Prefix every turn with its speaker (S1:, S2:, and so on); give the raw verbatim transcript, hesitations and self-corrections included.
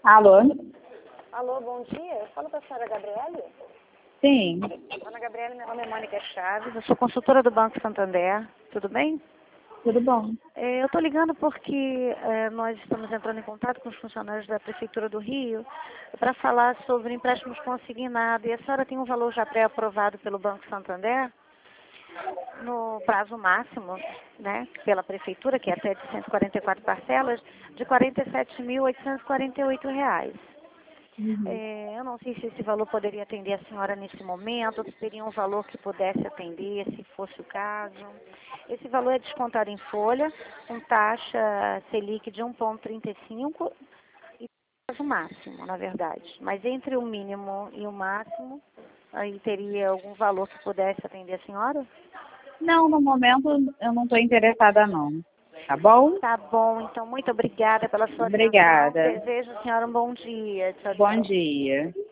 S1: Alô?
S2: Alô, bom dia. Eu falo para a senhora Gabriele?
S1: Sim.
S2: Dona Gabriele, meu nome é Mônica Chaves, eu sou consultora do Banco Santander, tudo bem?
S1: Tudo bom?
S2: É, eu estou ligando porque é, nós estamos entrando em contato com os funcionários da Prefeitura do Rio para falar sobre empréstimos consignados. E a senhora tem um valor já pré-aprovado pelo Banco Santander no prazo máximo, né, pela Prefeitura, que é até de cento e quarenta e quatro parcelas, de quarenta e sete mil oitocentos e quarenta e oito reais.
S1: Uhum.
S2: É, eu não sei se esse valor poderia atender a senhora nesse momento, ou se teria um valor que pudesse atender, se fosse o caso. Esse valor é descontado em folha, com taxa Selic de um vírgula trinta e cinco e prazo máximo, na verdade. Mas entre o mínimo e o máximo, aí teria algum valor que pudesse atender a senhora?
S1: Não, no momento eu não estou interessada não. Tá bom?
S2: Tá bom, então muito obrigada pela sua atenção.
S1: Obrigada.
S2: Desejo a senhora um bom dia. Tchau,
S1: Bom
S2: tchau.
S1: dia.